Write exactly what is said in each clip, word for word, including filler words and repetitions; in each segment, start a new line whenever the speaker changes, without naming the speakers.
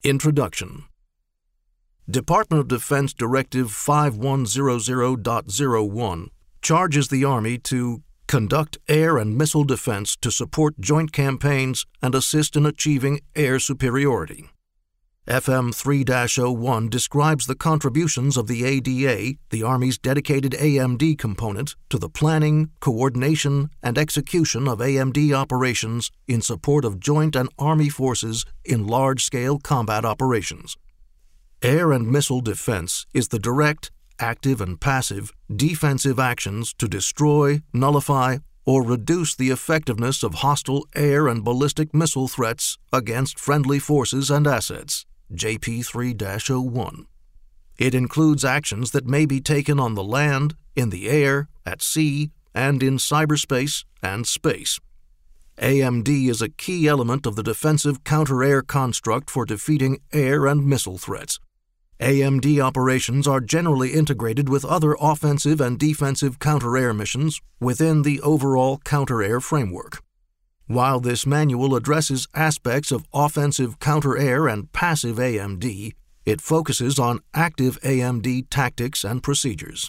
Introduction. Department of Defense Directive five one zero zero point zero one charges the Army to conduct air and missile defense to support joint campaigns and assist in achieving air superiority. F M three dash oh one describes the contributions of the A D A, the Army's dedicated A M D component, to the planning, coordination, and execution of A M D operations in support of joint and Army forces in large-scale combat operations. Air and missile defense is the direct, active and passive, defensive actions to destroy, nullify, or reduce the effectiveness of hostile air and ballistic missile threats against friendly forces and assets. J P three dash oh one. It includes actions that may be taken on the land, in the air, at sea, and in cyberspace and space. A M D is a key element of the defensive counter-air construct for defeating air and missile threats. A M D operations are generally integrated with other offensive and defensive counter-air missions within the overall counter-air framework. While this manual addresses aspects of offensive counter-air and passive A M D, it focuses on active A M D tactics and procedures.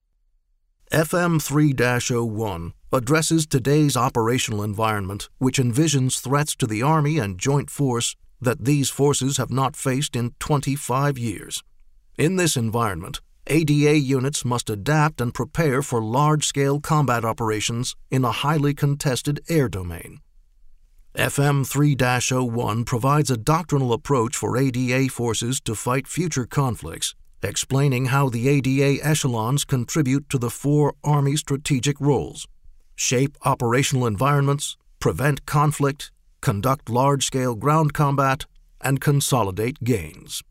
F M three dash oh one addresses today's operational environment, which envisions threats to the Army and Joint Force that these forces have not faced in twenty-five years. In this environment, A D A units must adapt and prepare for large-scale combat operations in a highly contested air domain. F M three dash oh one provides a doctrinal approach for A D A forces to fight future conflicts, explaining how the A D A echelons contribute to the four Army strategic roles: shape operational environments, prevent conflict, conduct large-scale ground combat, and consolidate gains.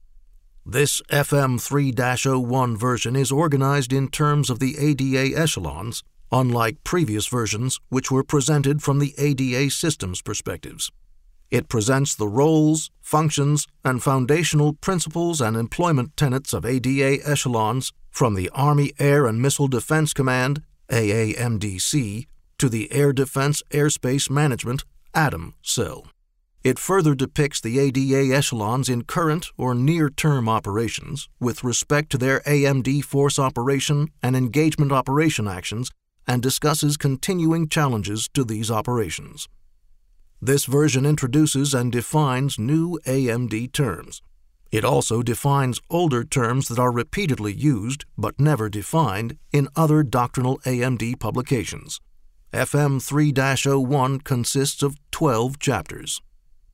This F M three dash oh one version is organized in terms of the A D A echelons, unlike previous versions which were presented from the A D A systems perspectives. It presents the roles, functions, and foundational principles and employment tenets of A D A echelons from the Army Air and Missile Defense Command, A A M D C, to the Air Defense Airspace Management, A D A M, cell. It further depicts the A D A echelons in current or near-term operations with respect to their A M D force operation and engagement operation actions and discusses continuing challenges to these operations. This version introduces and defines new A M D terms. It also defines older terms that are repeatedly used but never defined in other doctrinal A M D publications. F M three dash oh one consists of twelve chapters.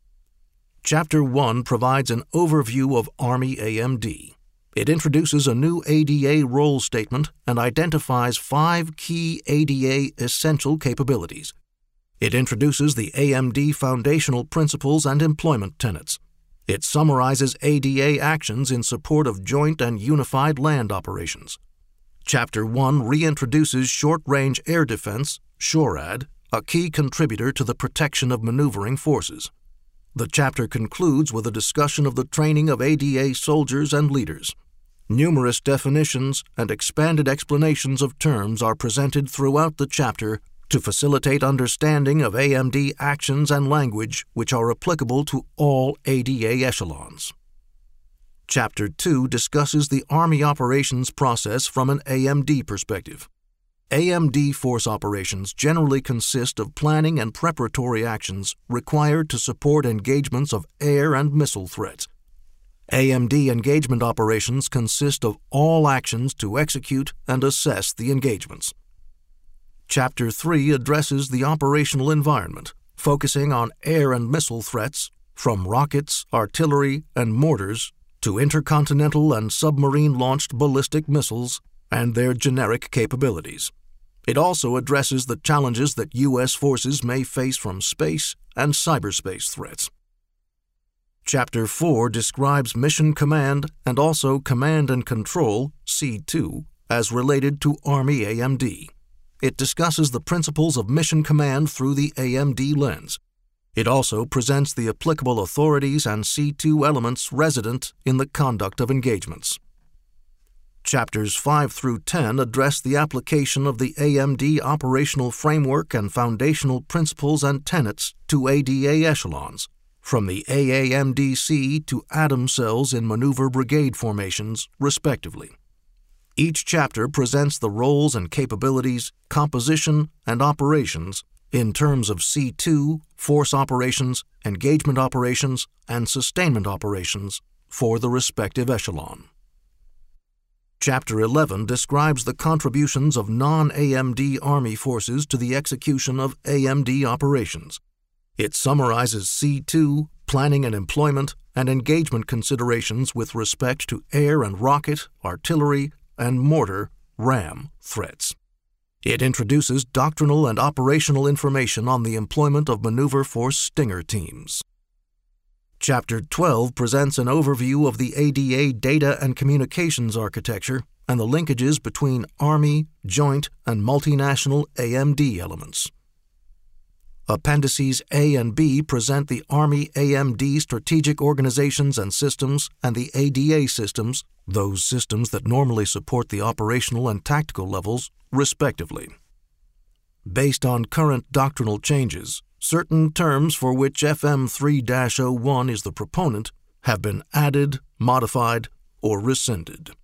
Chapter one provides an overview of Army A M D. It introduces a new A D A role statement and identifies five key A D A essential capabilities. It introduces the A M D foundational principles and employment tenets. It summarizes A D A actions in support of joint and unified land operations. Chapter one reintroduces short-range air defense, SHORAD, a key contributor to the protection of maneuvering forces. The chapter concludes with a discussion of the training of A D A soldiers and leaders. Numerous definitions and expanded explanations of terms are presented throughout the chapter to facilitate understanding of A M D actions and language which are applicable to all A D A echelons. Chapter two discusses the Army operations process from an A M D perspective. A M D force operations generally consist of planning and preparatory actions required to support engagements of air and missile threats. A M D engagement operations consist of all actions to execute and assess the engagements. Chapter three addresses the operational environment, focusing on air and missile threats from rockets, artillery, and mortars to intercontinental and submarine-launched ballistic missiles and their generic capabilities. It also addresses the challenges that U S forces may face from space and cyberspace threats. Chapter four describes Mission Command and also Command and Control, C two, as related to Army A M D. It discusses the principles of mission command through the A M D lens. It also presents the applicable authorities and C two elements resident in the conduct of engagements. Chapters five through ten address the application of the A M D operational framework and foundational principles and tenets to A D A echelons, from the A A M D C to Atom cells in maneuver brigade formations, respectively. Each chapter presents the roles and capabilities, composition, and operations in terms of C two, force operations, engagement operations, and sustainment operations for the respective echelon. Chapter eleven describes the contributions of non-A M D Army forces to the execution of A M D operations. It summarizes C two, planning and employment, and engagement considerations with respect to air and rocket, artillery, and mortar RAM threats. It introduces doctrinal and operational information on the employment of maneuver force Stinger teams. Chapter twelve presents an overview of the A D A data and communications architecture and the linkages between Army, joint, and multinational A M D elements. Appendices A and B present the Army A M D strategic organizations and systems and the A D A systems, those systems that normally support the operational and tactical levels, respectively. Based on current doctrinal changes, certain terms for which F M three dash oh one is the proponent have been added, modified, or rescinded.